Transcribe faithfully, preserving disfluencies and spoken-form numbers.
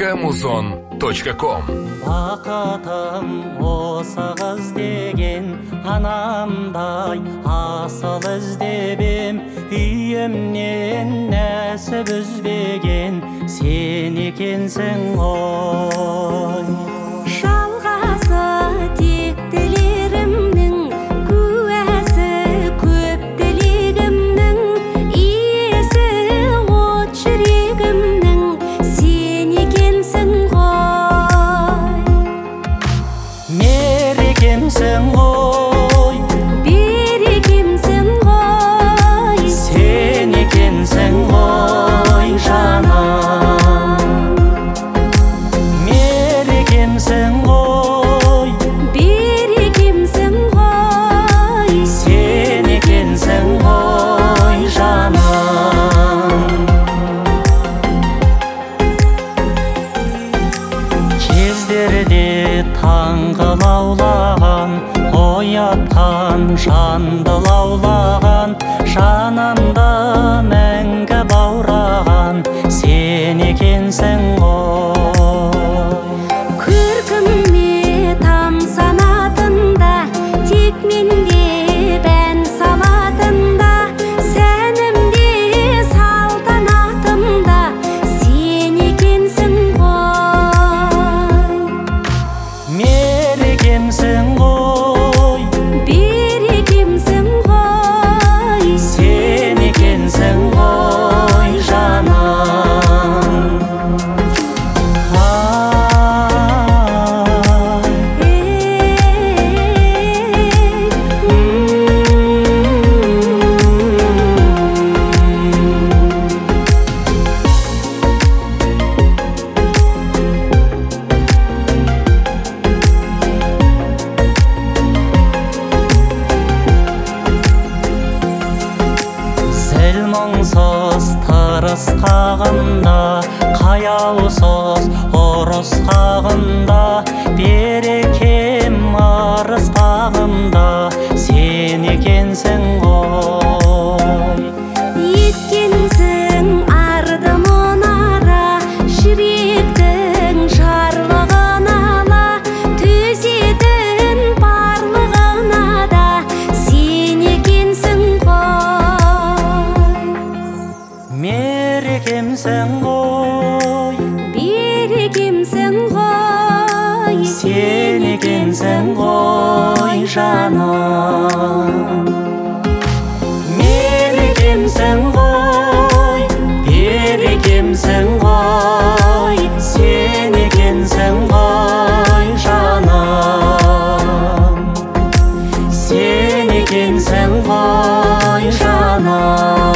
точка музон точка ком. Бақытым осы қыз деген, анамдай асыл іздебем, үйімнен нәсіп үзбеген сен екенсің ғой. Жалғасы тек тілерімнің, куәсі көп тілегімнің, иесі от жүрегімнің сен екенсің ғой. Мерекемсің ғой, берекемсің ғой, сен екенсің ғой жаным. Мерекемсің ғой, берекемсің ғой, сен екенсің ғой жаным. Кездерде таңғы лаулаған, оятқан жанды лаулаған, жанымда мәңгі баураған сен екенсің ғой. көркіме тамсанатында, тек менде бән салатында, сәнімде салтанатымда сен екенсің ғой. Мерекемсің ғой, берекемсің ғой, сен екенсің ғой жаным. Зіл мұңсыз тырыс қағында, қаяусыз ұрыс қағында, берекем арыс бағымда сен екенсің ғой. еткенсің арды мұнара, жүректің жарлығын ала, төзетін барлығына да сен екенсің ғой. Мерекемсің ғой, берекемсің ғой, сен екенсің ғой жаным. Мерекемсің ғой, берекемсің ғой, сен екенсің ғой жаным. Сен екенсің ғой жаным.